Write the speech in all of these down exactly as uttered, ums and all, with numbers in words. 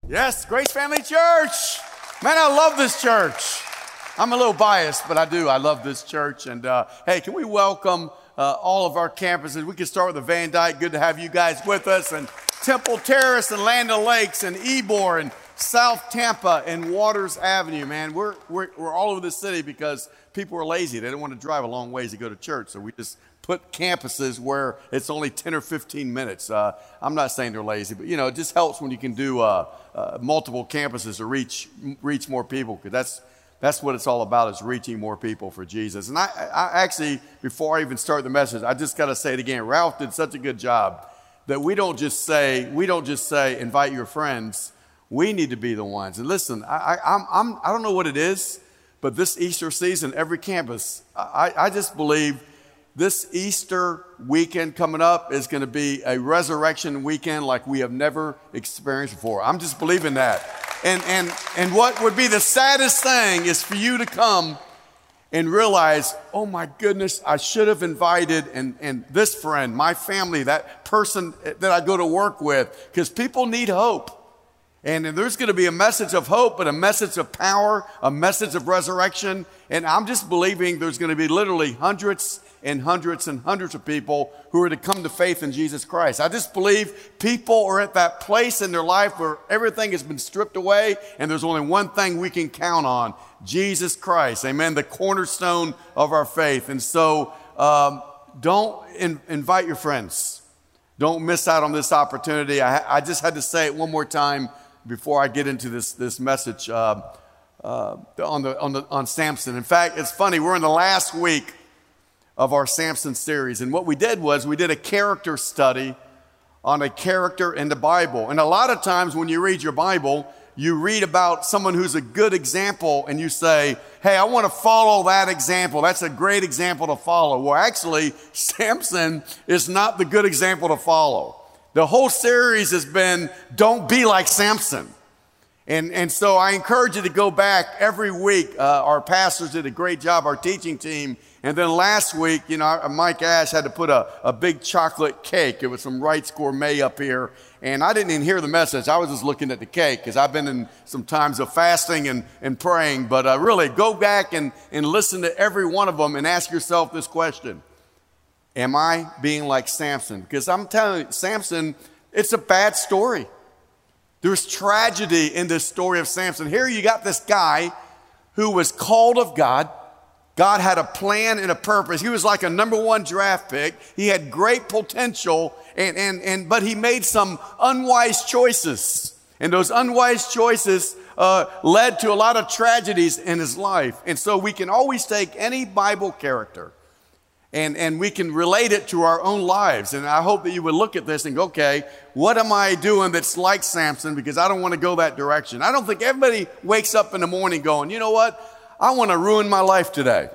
Yes, Grace Family Church. Man, I love this church. I'm a little biased, but I do. I love this church. And uh, hey, can we welcome uh, all of our campuses? We can start with the Van Dyke. Good to have you guys with us. And Temple Terrace and Land O'Lakes and Ybor and South Tampa and Waters Avenue, man. We're, we're, we're all over the city because people are lazy. They don't want to drive a long ways to go to church. So we just put campuses where it's only ten or fifteen minutes. Uh, I'm not saying they're lazy, but you know, it just helps when you can do uh, uh, multiple campuses to reach reach more people, because that's that's what it's all about, is reaching more people for Jesus. And I, I actually, before I even start the message, I just got to say it again. Ralph did such a good job that we don't just say we don't just say invite your friends. We need to be the ones. And listen, I, I, I'm, I'm I don't know what it is, but this Easter season, every campus, I, I just believe this Easter weekend coming up is going to be a resurrection weekend like we have never experienced before. I'm just believing that. And, and, and what would be the saddest thing is for you to come and realize, oh my goodness, I should have invited and, and this friend, my family, that person that I go to work with, because people need hope. And there's going to be a message of hope, but a message of power, a message of resurrection. And I'm just believing there's going to be literally hundreds and hundreds and hundreds of people who are to come to faith in Jesus Christ. I just believe people are at that place in their life where everything has been stripped away, and there's only one thing we can count on: Jesus Christ. Amen. The cornerstone of our faith. And so um, don't in, invite your friends. Don't miss out on this opportunity. I, I just had to say it one more time before I get into this this message uh, uh, on the on the on Samson. In fact, it's funny. We're in the last week of our Samson series, and what we did was we did a character study on a character in the Bible. And a lot of times when you read your Bible, you read about someone who's a good example, and you say, "Hey, I want to follow that example. That's a great example to follow." Well, actually, Samson is not the good example to follow. The whole series has been, don't be like Samson. And, and so I encourage you to go back every week. Uh, our pastors did a great job, our teaching team. And then last week, you know, Mike Ash had to put a, a big chocolate cake. It was from Wright's Gourmet up here. And I didn't even hear the message. I was just looking at the cake because I've been in some times of fasting and, and praying. But uh, really, go back and, and listen to every one of them and ask yourself this question: am I being like Samson? Because I'm telling you, Samson, it's a bad story. There's tragedy in this story of Samson. Here you got this guy who was called of God. God had a plan and a purpose. He was like a number one draft pick. He had great potential, and, and, and but he made some unwise choices. And those unwise choices uh, led to a lot of tragedies in his life. And so we can always take any Bible character And, and we can relate it to our own lives. And I hope that you would look at this and go, okay, what am I doing that's like Samson? Because I don't want to go that direction. I don't think everybody wakes up in the morning going, you know what? I want to ruin my life today.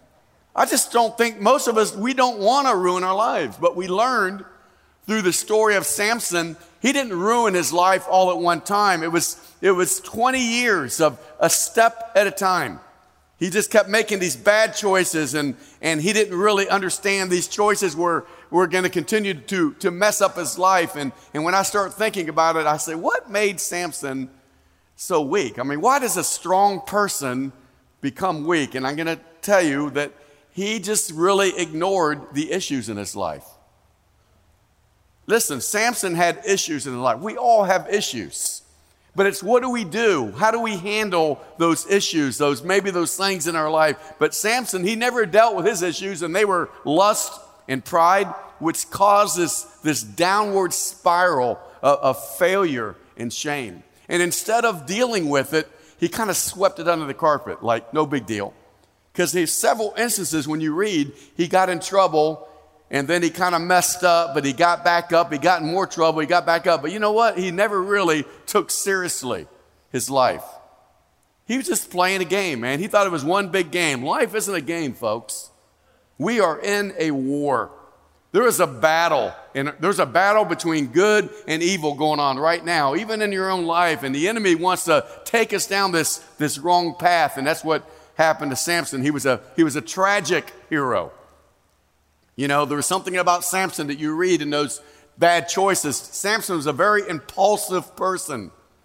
I just don't think most of us, we don't want to ruin our lives. But we learned through the story of Samson, he didn't ruin his life all at one time. It was, it was twenty years of a step at a time. He just kept making these bad choices, and, and he didn't really understand these choices were, were going to continue to, to mess up his life. And, and when I start thinking about it, I say, what made Samson so weak? I mean, why does a strong person become weak? And I'm going to tell you that he just really ignored the issues in his life. Listen, Samson had issues in his life. We all have issues. But it's what do we do? How do we handle those issues, those maybe those things in our life? But Samson, he never dealt with his issues, and they were lust and pride, which causes this downward spiral of, of failure and shame. And instead of dealing with it, he kind of swept it under the carpet, like no big deal. Because there's several instances when you read, he got in trouble, and then he kind of messed up, but he got back up. He got in more trouble. He got back up. But you know what? He never really took seriously his life. He was just playing a game, man. He thought it was one big game. Life isn't a game, folks. We are in a war. There is a battle, and there's a battle between good and evil going on right now, even in your own life. And the enemy wants to take us down this, this wrong path. And that's what happened to Samson. He was a, he was a tragic hero. You know, there was something about Samson that you read in those bad choices. Samson was a very impulsive person.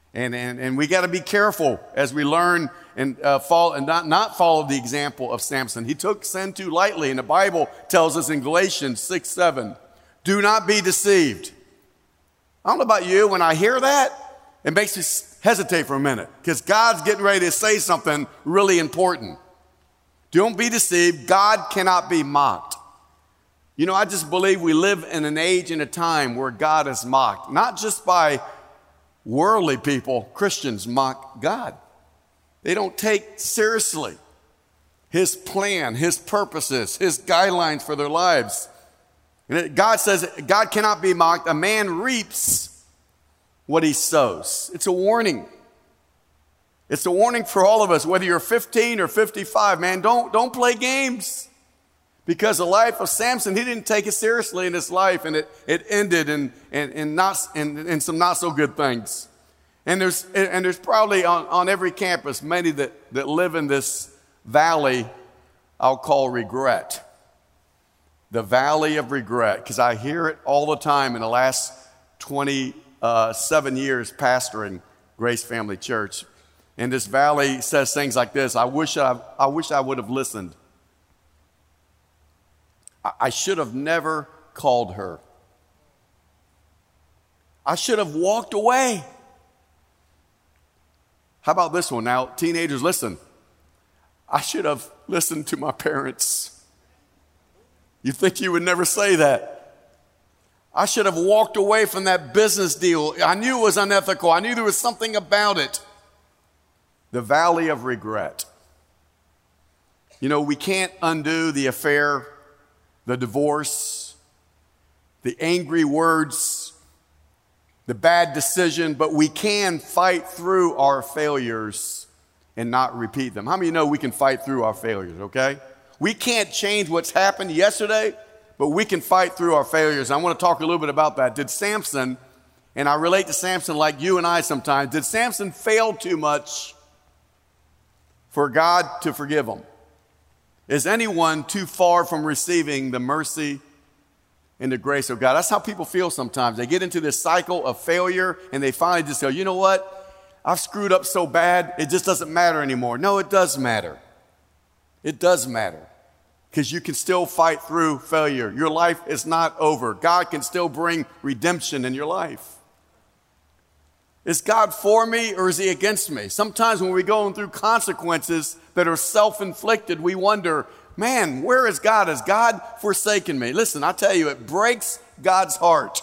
And, and, and we got to be careful as we learn and uh, follow, and not, not follow the example of Samson. He took sin too lightly, and the Bible tells us in Galatians six seven, do not be deceived. I don't know about you, when I hear that, it makes me hesitate for a minute because God's getting ready to say something really important. Don't be deceived. God cannot be mocked. You know, I just believe we live in an age and a time where God is mocked, not just by worldly people. Christians mock God. They don't take seriously his plan, his purposes, his guidelines for their lives. And God says God cannot be mocked. A man reaps what he sows. It's a warning. It's a warning for all of us, whether you're fifteen or fifty-five, man, don't, don't play games. Because the life of Samson, he didn't take it seriously in his life, and it, it ended in, in, in, not, in, in some not so good things. And there's, and there's probably on, on every campus many that, that live in this valley I'll call regret. The valley of regret, because I hear it all the time in the last twenty-seven years pastoring Grace Family Church. And this valley says things like this: I wish I, I wish I would have listened. I, I should have never called her. I should have walked away. How about this one? Now, teenagers, listen. I should have listened to my parents. You think you would never say that? I should have walked away from that business deal. I knew it was unethical. I knew there was something about it. The valley of regret. You know, we can't undo the affair, the divorce, the angry words, the bad decision, but we can fight through our failures and not repeat them. How many of you know we can fight through our failures, okay? We can't change what's happened yesterday, but we can fight through our failures. I want to talk a little bit about that. Did Samson, and I relate to Samson like you and I sometimes, did Samson fail too much for God to forgive him? Is anyone too far from receiving the mercy and the grace of God? That's how people feel sometimes. They get into this cycle of failure and they finally just go, you know what? I've screwed up so bad, it just doesn't matter anymore. No, it does matter. It does matter, because you can still fight through failure. Your life is not over. God can still bring redemption in your life. Is God for me or is he against me? Sometimes when we're going through consequences that are self-inflicted, we wonder, man, where is God? Has God forsaken me? Listen, I tell you, it breaks God's heart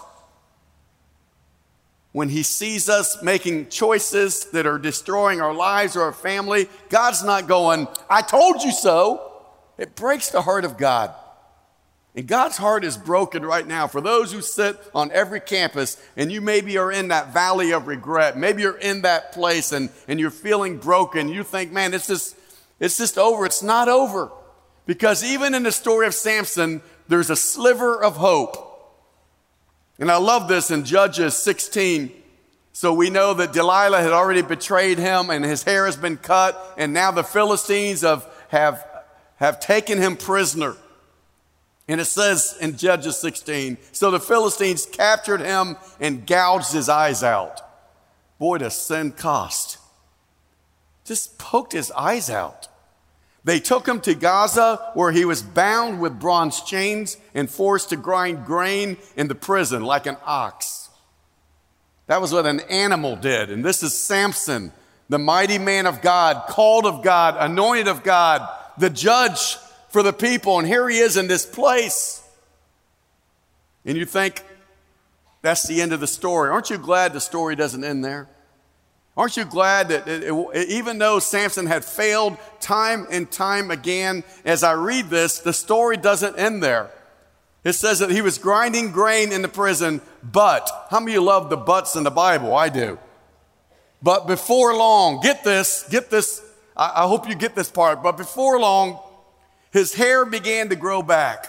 when he sees us making choices that are destroying our lives or our family. God's not going, I told you so. It breaks the heart of God. And God's heart is broken right now. For those who sit on every campus and you maybe are in that valley of regret, maybe you're in that place and, and you're feeling broken. You think, man, it's just, it's just over. It's not over. Because even in the story of Samson, there's a sliver of hope. And I love this in Judges sixteen. So we know that Delilah had already betrayed him and his hair has been cut. And now the Philistines have, have, have taken him prisoner. And it says in Judges sixteen, so the Philistines captured him and gouged his eyes out. Boy, does sin cost. Just poked his eyes out. They took him to Gaza, where he was bound with bronze chains and forced to grind grain in the prison like an ox. That was what an animal did. And this is Samson, the mighty man of God, called of God, anointed of God, the judge for the people. And here he is in this place. And you think, that's the end of the story. Aren't you glad the story doesn't end there? Aren't you glad that it, it, even though Samson had failed time and time again, as I read this, the story doesn't end there. It says that he was grinding grain in the prison, but, how many of you love the buts in the Bible? I do. But before long, get this, get this, I, I hope you get this part, but before long, his hair began to grow back.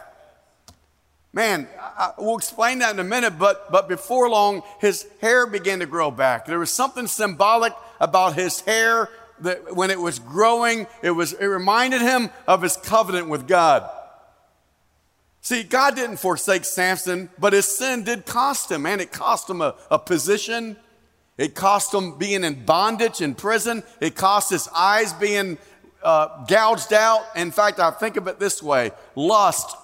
Man, I, we'll explain that in a minute, but, but before long, his hair began to grow back. There was something symbolic about his hair that when it was growing, it, was, it reminded him of his covenant with God. See, God didn't forsake Samson, but his sin did cost him, man. It cost him a, a position. It cost him being in bondage in prison. It cost his eyes being uh, gouged out. In fact, I think of it this way: lust.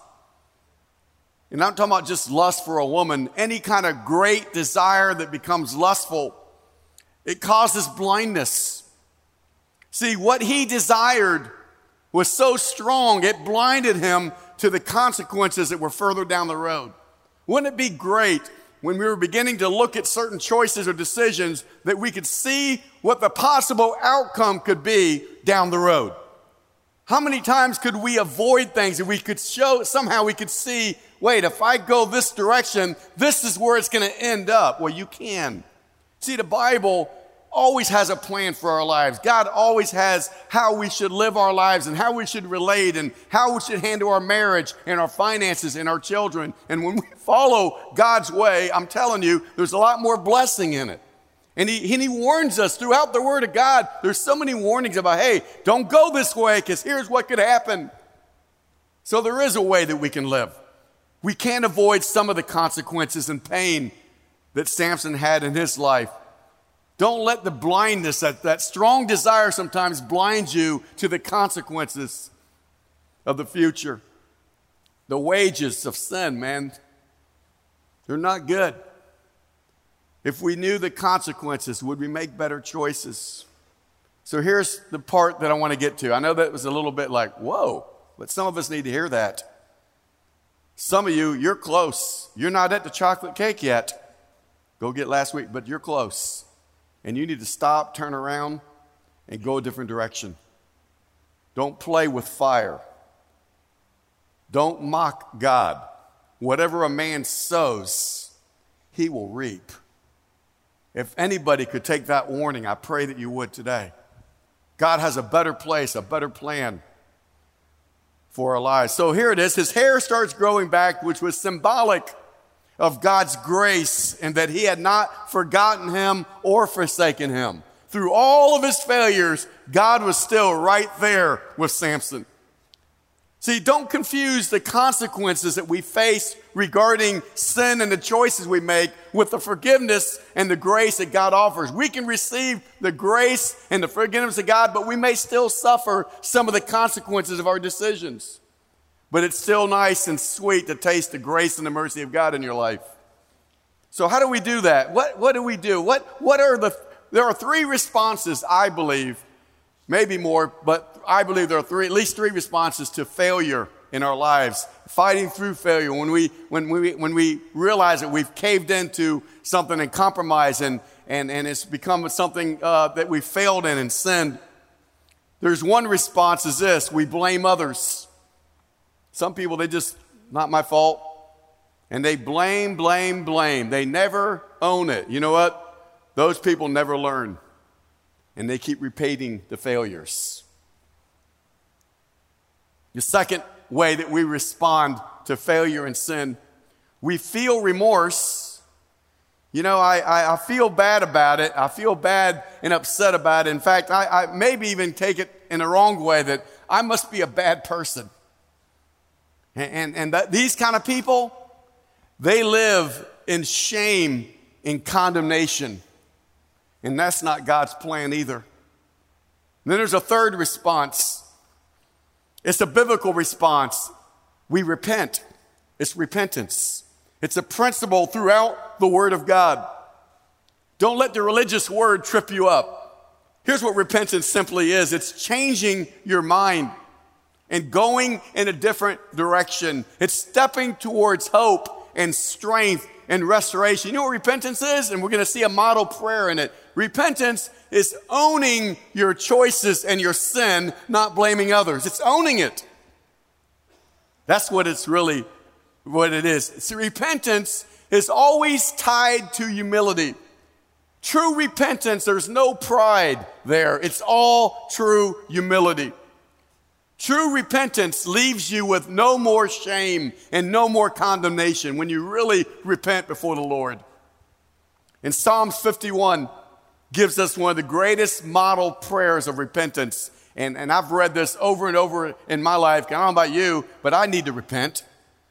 And I'm talking about just lust for a woman. Any kind of great desire that becomes lustful, it causes blindness. See, what he desired was so strong, it blinded him to the consequences that were further down the road. Wouldn't it be great when we were beginning to look at certain choices or decisions that we could see what the possible outcome could be down the road? How many times could we avoid things and we could show, somehow we could see, wait, if I go this direction, this is where it's going to end up? Well, you can. See, the Bible always has a plan for our lives. God always has how we should live our lives and how we should relate and how we should handle our marriage and our finances and our children. And when we follow God's way, I'm telling you, there's a lot more blessing in it. And he, and he warns us throughout the Word of God. There's so many warnings about, hey, don't go this way because here's what could happen. So there is a way that we can live. We can't avoid some of the consequences and pain that Samson had in his life. Don't let the blindness, that, that strong desire sometimes blind you to the consequences of the future. The wages of sin, man, they're not good. If we knew the consequences, would we make better choices? So here's the part that I want to get to. I know that was a little bit like, whoa, but some of us need to hear that. Some of you, you're close. You're not at the chocolate cake yet. Go get last week, but you're close. And you need to stop, turn around, and go a different direction. Don't play with fire. Don't mock God. Whatever a man sows, he will reap. If anybody could take that warning, I pray that you would today. God has a better place, a better plan for our lives. So here it is. His hair starts growing back, which was symbolic of God's grace and that he had not forgotten him or forsaken him. Through all of his failures, God was still right there with Samson. See, don't confuse the consequences that we face regarding sin and the choices we make with the forgiveness and the grace that God offers. We can receive the grace and the forgiveness of God, but we may still suffer some of the consequences of our decisions. But it's still nice and sweet to taste the grace and the mercy of God in your life. So how do we do that? What, what do we do? What, what are the, there are three responses, I believe, maybe more, but I believe there are three, at least three responses to failure in our lives. Fighting through failure, when we, when we, when we realize that we've caved into something and compromised and, and, and it's become something uh, that we failed in and sinned. There's one response is this: we blame others. Some people, they just, not my fault. And they blame, blame, blame. They never own it. You know what? Those people never learn. And they keep repeating the failures. The second way that we respond to failure and sin, we feel remorse. You know, I, I, I feel bad about it. I feel bad and upset about it. In fact, I, I maybe even take it in the wrong way that I must be a bad person. And, and, and that, these kind of people, they live in shame and condemnation. And that's not God's plan either. And then there's a third response. It's a biblical response. We repent. It's repentance. It's a principle throughout the Word of God. Don't let the religious word trip you up. Here's what repentance simply is. It's changing your mind and going in a different direction. It's stepping towards hope and strength and restoration. You know what repentance is? And we're going to see a model prayer in it. Repentance is owning your choices and your sin, not blaming others. It's owning it. That's what it's really, what it is. See, repentance is always tied to humility. True repentance, there's no pride there. It's all true humility. True repentance leaves you with no more shame and no more condemnation when you really repent before the Lord. And Psalms fifty-one gives us one of the greatest model prayers of repentance. And, and I've read this over and over in my life. I don't know about you, but I need to repent.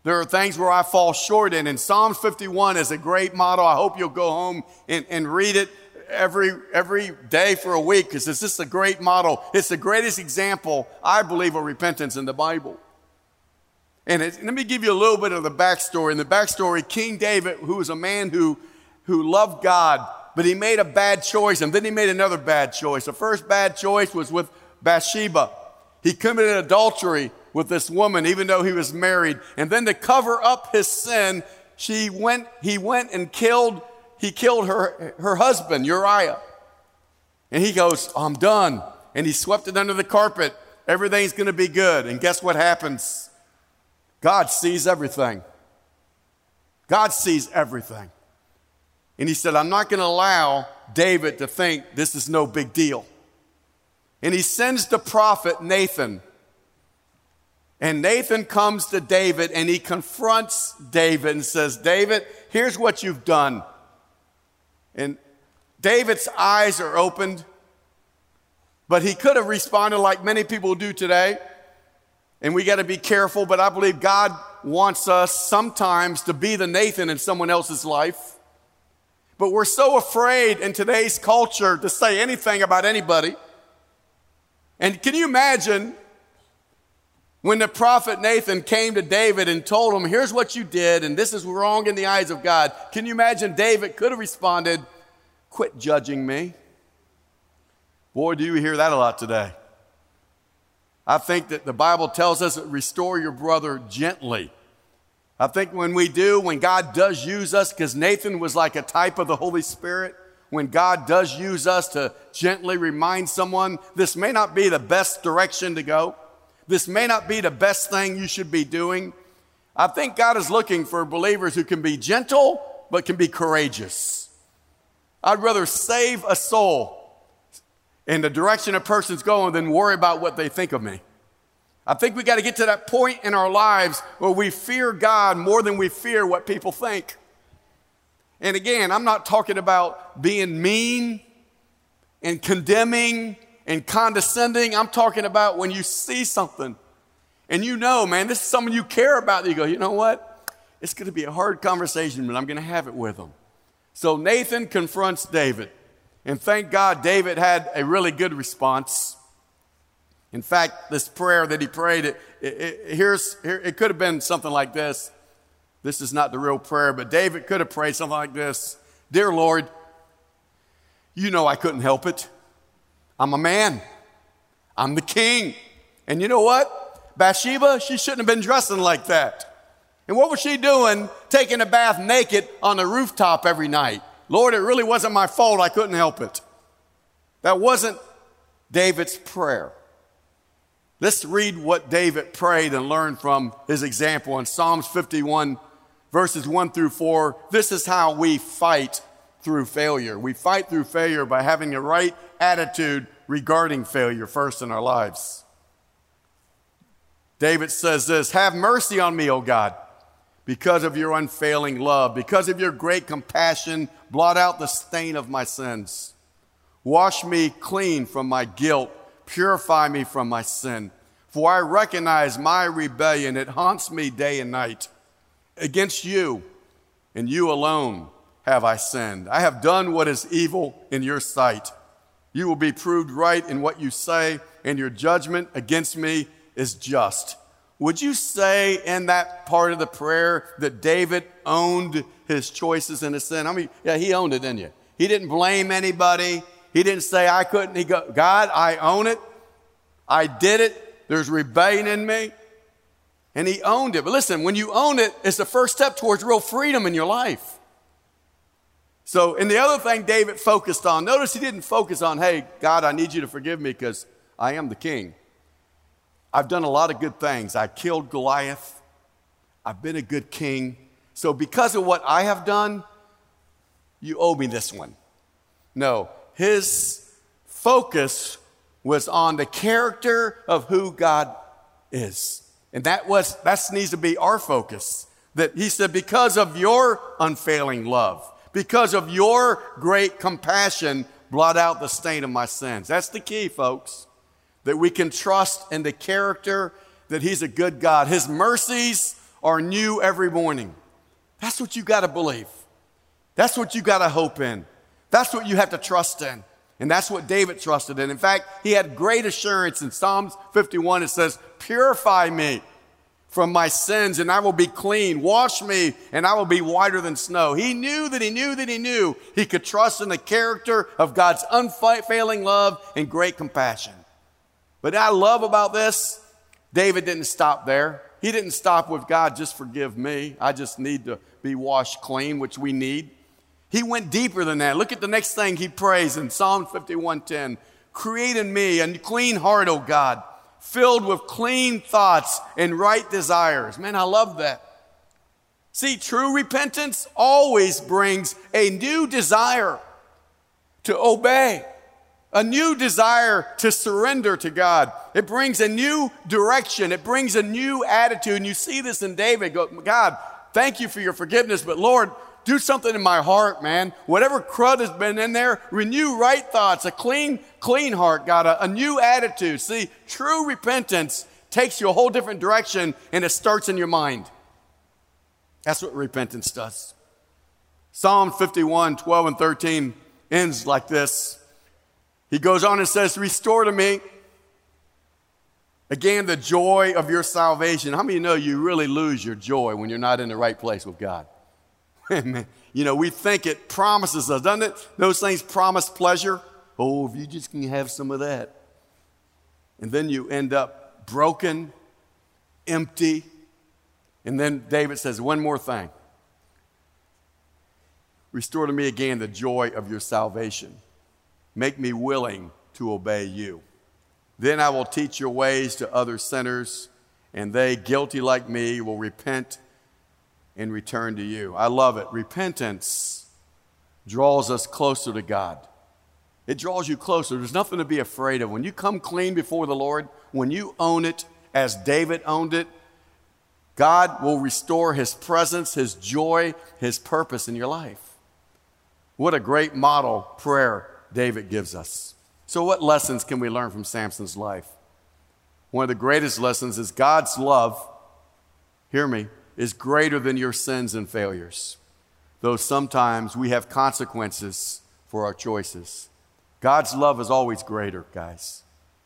There are things where I fall short in, and Psalms fifty-one is a great model. I hope you'll go home and, and read it every, every day for a week, because it's just a great model. It's the greatest example, I believe, of repentance in the Bible. And it, let me give you a little bit of the backstory. In the backstory, King David, who was a man who, who loved God, but he made a bad choice, and then he made another bad choice. The first bad choice was with Bathsheba. He committed adultery with this woman, even though he was married. And then to cover up his sin, she went, he went and killed, he killed her, her husband, Uriah. And he goes, I'm done. And he swept it under the carpet. Everything's going to be good. And guess what happens? God sees everything. God sees everything. And he said, I'm not going to allow David to think this is no big deal. And he sends the prophet Nathan. And Nathan comes to David and he confronts David and says, David, here's what you've done. And David's eyes are opened, but he could have responded like many people do today. And we got to be careful, but I believe God wants us sometimes to be the Nathan in someone else's life. But we're so afraid in today's culture to say anything about anybody. And can you imagine when the prophet Nathan came to David and told him, here's what you did, and this is wrong in the eyes of God. Can you imagine David could have responded, quit judging me? Boy, do you hear that a lot today. I think that the Bible tells us, restore your brother gently. I think when we do, when God does use us, because Nathan was like a type of the Holy Spirit, when God does use us to gently remind someone, this may not be the best direction to go. This may not be the best thing you should be doing. I think God is looking for believers who can be gentle, but can be courageous. I'd rather save a soul in the direction a person's going than worry about what they think of me. I think we got to get to that point in our lives where we fear God more than we fear what people think. And again, I'm not talking about being mean and condemning and condescending. I'm talking about when you see something and you know, man, this is someone you care about. You go, you know what? It's going to be a hard conversation, but I'm going to have it with them. So Nathan confronts David. And thank God David had a really good response. In fact, this prayer that he prayed, it, it, it, here's, here, it could have been something like this. This is not the real prayer, but David could have prayed something like this. Dear Lord, you know I couldn't help it. I'm a man. I'm the king. And you know what? Bathsheba, she shouldn't have been dressing like that. And what was she doing taking a bath naked on the rooftop every night? Lord, it really wasn't my fault. I couldn't help it. That wasn't David's prayer. Let's read what David prayed and learn from his example in Psalms fifty-one, verses one through four. This is how we fight through failure. We fight through failure by having the right attitude regarding failure first in our lives. David says this, have mercy on me, O God, because of your unfailing love, because of your great compassion, blot out the stain of my sins. Wash me clean from my guilt. Purify me from my sin. For I recognize my rebellion. It haunts me day and night. Against you and you alone have I sinned. I have done what is evil in your sight. You will be proved right in what you say, and your judgment against me is just. Would you say in that part of the prayer that David owned his choices and his sin? I mean, yeah, he owned it, didn't you? He didn't blame anybody. He didn't say, I couldn't. He go, God, I own it. I did it. There's rebellion in me. And he owned it. But listen, when you own it, it's the first step towards real freedom in your life. So, and the other thing David focused on, notice he didn't focus on, hey, God, I need you to forgive me because I am the king. I've done a lot of good things. I killed Goliath. I've been a good king. So because of what I have done, you owe me this one. No, his focus was on the character of who God is. And that was, that needs to be our focus. That he said, because of your unfailing love, because of your great compassion, blot out the stain of my sins. That's the key, folks. That we can trust in the character that he's a good God. His mercies are new every morning. That's what you got to believe. That's what you got to hope in. That's what you have to trust in. And that's what David trusted in. In fact, he had great assurance. In Psalms fifty-one, it says, purify me from my sins and I will be clean. Wash me and I will be whiter than snow. He knew that he knew that he knew he could trust in the character of God's unfailing love and great compassion. But I love about this, David didn't stop there. He didn't stop with God, just forgive me. I just need to be washed clean, which we need. He went deeper than that. Look at the next thing he prays in Psalm fifty-one ten. Create in me a clean heart, O God, filled with clean thoughts and right desires. Man, I love that. See, true repentance always brings a new desire to obey, a new desire to surrender to God. It brings a new direction. It brings a new attitude. And you see this in David. Go, God, thank you for your forgiveness, but Lord, do something in my heart, man. Whatever crud has been in there, renew right thoughts, a clean, clean heart, God, a, a new attitude. See, true repentance takes you a whole different direction, and it starts in your mind. That's what repentance does. Psalm fifty-one, twelve and thirteen ends like this. He goes on and says, restore to me again the joy of your salvation. How many of you know you really lose your joy when you're not in the right place with God? You know, we think it promises us, doesn't it? Those things promise pleasure. Oh, if you just can have some of that. And then you end up broken, empty. And then David says, one more thing. Restore to me again the joy of your salvation. Make me willing to obey you. Then I will teach your ways to other sinners, and they, guilty like me, will repent and return to you. I love it. Repentance draws us closer to God. It draws you closer. There's nothing to be afraid of. When you come clean before the Lord, when you own it as David owned it, God will restore his presence, his joy, his purpose in your life. What a great model prayer David gives us. So what lessons can we learn from Samson's life? One of the greatest lessons is God's love, hear me, is greater than your sins and failures, though sometimes we have consequences for our choices. God's love is always greater, guys.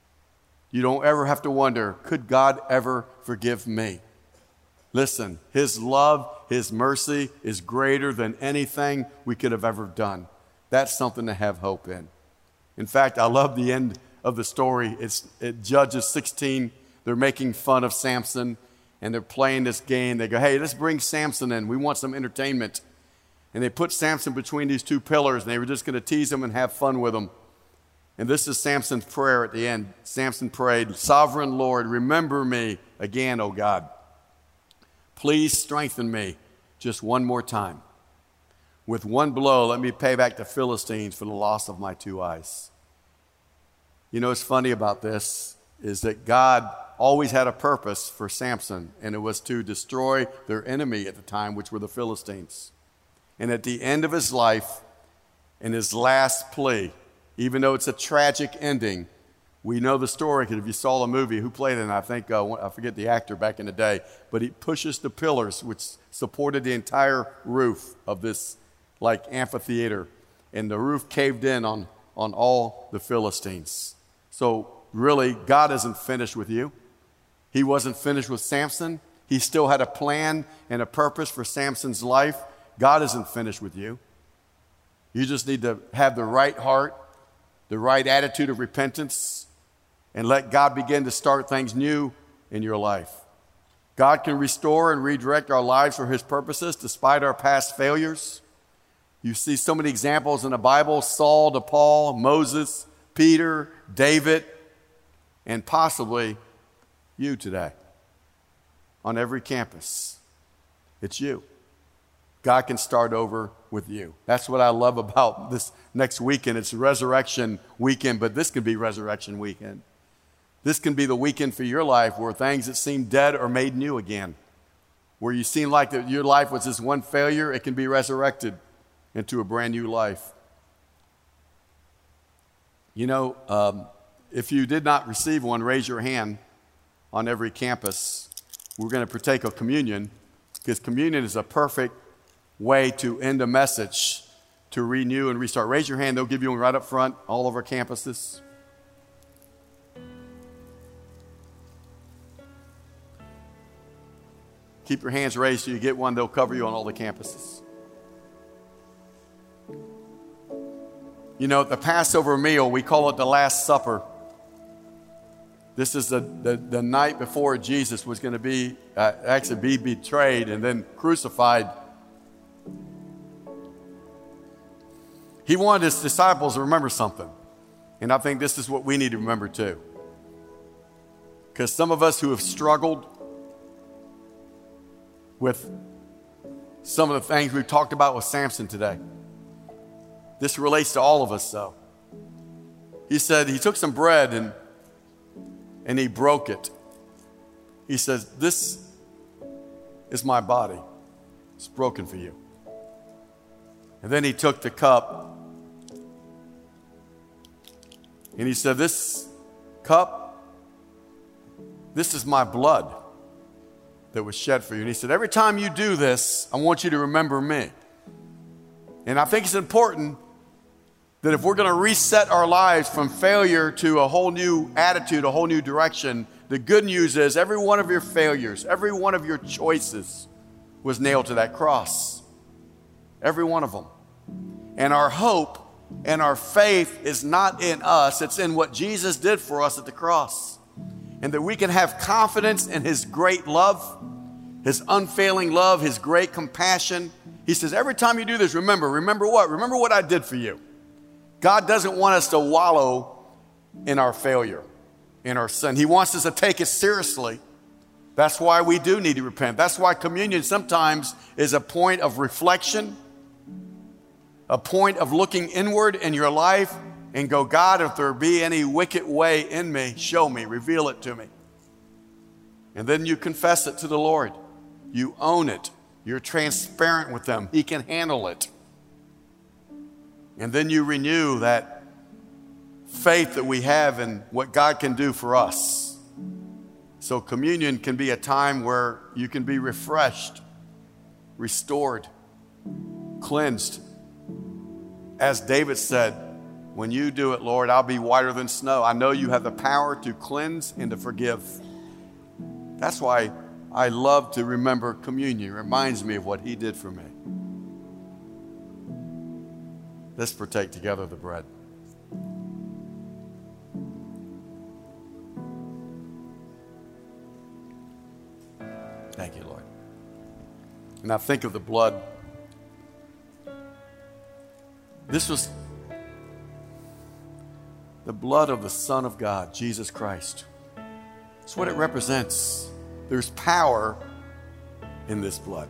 You don't ever have to wonder, could God ever forgive me? Listen, his love, his mercy is greater than anything we could have ever done. That's something to have hope in. In fact, I love the end of the story. It's it Judges sixteen. They're making fun of Samson. And they're playing this game. They go, hey, let's bring Samson in. We want some entertainment. And they put Samson between these two pillars, and they were just going to tease him and have fun with him. And this is Samson's prayer at the end. Samson prayed, Sovereign Lord, remember me again, O God. Please strengthen me just one more time. With one blow, let me pay back the Philistines for the loss of my two eyes. You know what's funny about this is that God always had a purpose for Samson, and it was to destroy their enemy at the time, which were the Philistines. And at the end of his life, in his last plea, even though it's a tragic ending, we know the story, because if you saw the movie, who played it? I think, uh, I forget the actor back in the day, but he pushes the pillars, which supported the entire roof of this, like, amphitheater, and the roof caved in on, on all the Philistines. So really, God isn't finished with you. He wasn't finished with Samson. He still had a plan and a purpose for Samson's life. God isn't finished with you. You just need to have the right heart, the right attitude of repentance, and let God begin to start things new in your life. God can restore and redirect our lives for his purposes despite our past failures. You see so many examples in the Bible, Saul to Paul, Moses, Peter, David, and possibly you today on every campus. It's you. God can start over with you. That's what I love about this next weekend. It's resurrection weekend, but this could be resurrection weekend. This can be the weekend for your life where things that seem dead are made new again. Where you seem like that your life was this one failure, it can be resurrected into a brand new life. You know, um, if you did not receive one, raise your hand on every campus. We're going to partake of communion. Because communion is a perfect way to end a message, to renew and restart. Raise your hand. They'll give you one right up front, all over campuses. Keep your hands raised till you get one. They'll cover you on all the campuses. You know, the Passover meal, we call it the Last Supper. This is the, the, the night before Jesus was going to be, uh, actually be betrayed and then crucified. He wanted his disciples to remember something. And I think this is what we need to remember too. Because some of us who have struggled with some of the things we've talked about with Samson today. This relates to all of us, though. He said he took some bread and, and he broke it. He says, this is my body. It's broken for you. And then he took the cup and he said, this cup, this is my blood that was shed for you. And he said, every time you do this, I want you to remember me. And I think it's important that if we're going to reset our lives from failure to a whole new attitude, a whole new direction, the good news is every one of your failures, every one of your choices was nailed to that cross. Every one of them. And our hope and our faith is not in us, it's in what Jesus did for us at the cross. And that we can have confidence in his great love, his unfailing love, his great compassion. He says, every time you do this, remember, remember what? Remember what I did for you. God doesn't want us to wallow in our failure, in our sin. He wants us to take it seriously. That's why we do need to repent. That's why communion sometimes is a point of reflection, a point of looking inward in your life and go, God, if there be any wicked way in me, show me, reveal it to me. And then you confess it to the Lord. You own it. You're transparent with him. He can handle it. And then you renew that faith that we have in what God can do for us. So communion can be a time where you can be refreshed, restored, cleansed. As David said, when you do it, Lord, I'll be whiter than snow. I know you have the power to cleanse and to forgive. That's why I love to remember communion. It reminds me of what he did for me. Let's partake together the bread. Thank you, Lord. And I think of the blood. This was the blood of the Son of God, Jesus Christ. It's what it represents. There's power in this blood.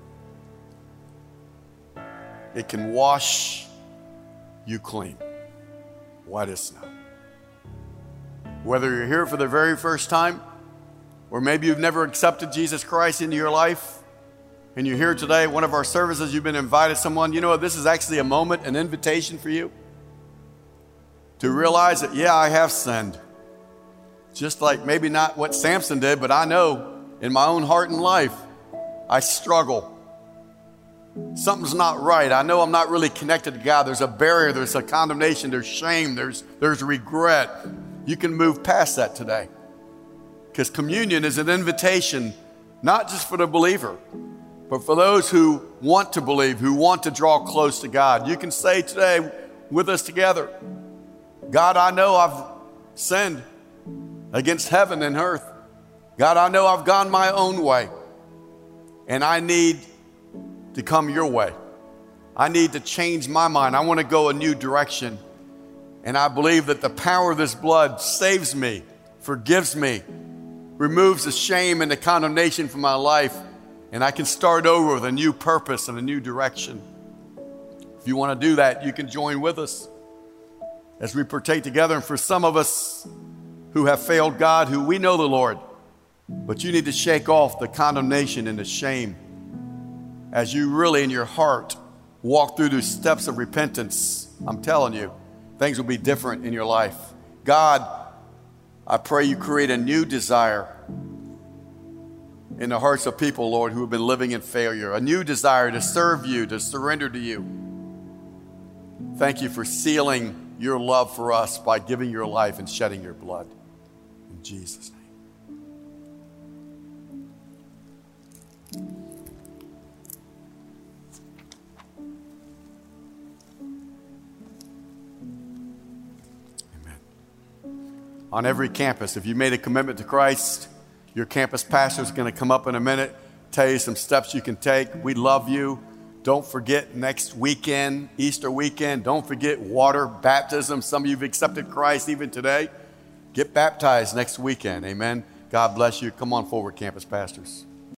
It can wash you clean, white as snow. Whether you're here for the very first time, or maybe you've never accepted Jesus Christ into your life, and you're here today at one of our services, you've been invited someone, you know what, this is actually a moment, an invitation for you to realize that, yeah, I have sinned. Just like maybe not what Samson did, but I know in my own heart and life, I struggle. Something's not right. I know I'm not really connected to God. There's a barrier, there's a condemnation, there's shame, there's, there's regret. You can move past that today. Because communion is an invitation, not just for the believer, but for those who want to believe, who want to draw close to God. You can say today with us together, God, I know I've sinned against heaven and earth. God, I know I've gone my own way, and I need to come your way. I need to change my mind. I want to go a new direction. And I believe that the power of this blood saves me, forgives me, removes the shame and the condemnation from my life, and I can start over with a new purpose and a new direction. If you want to do that, you can join with us as we partake together. And for some of us who have failed God, who we know the Lord, but you need to shake off the condemnation and the shame as you really in your heart walk through the steps of repentance. I'm telling you, things will be different in your life. God, I pray you create a new desire in the hearts of people, Lord, who have been living in failure, a new desire to serve you, to surrender to you. Thank you for sealing your love for us by giving your life and shedding your blood. In Jesus' name. On every campus, if you made a commitment to Christ, your campus pastor is going to come up in a minute, tell you some steps you can take. We love you. Don't forget next weekend, Easter weekend, don't forget water baptism. Some of you have accepted Christ even today. Get baptized next weekend. Amen. God bless you. Come on forward, campus pastors.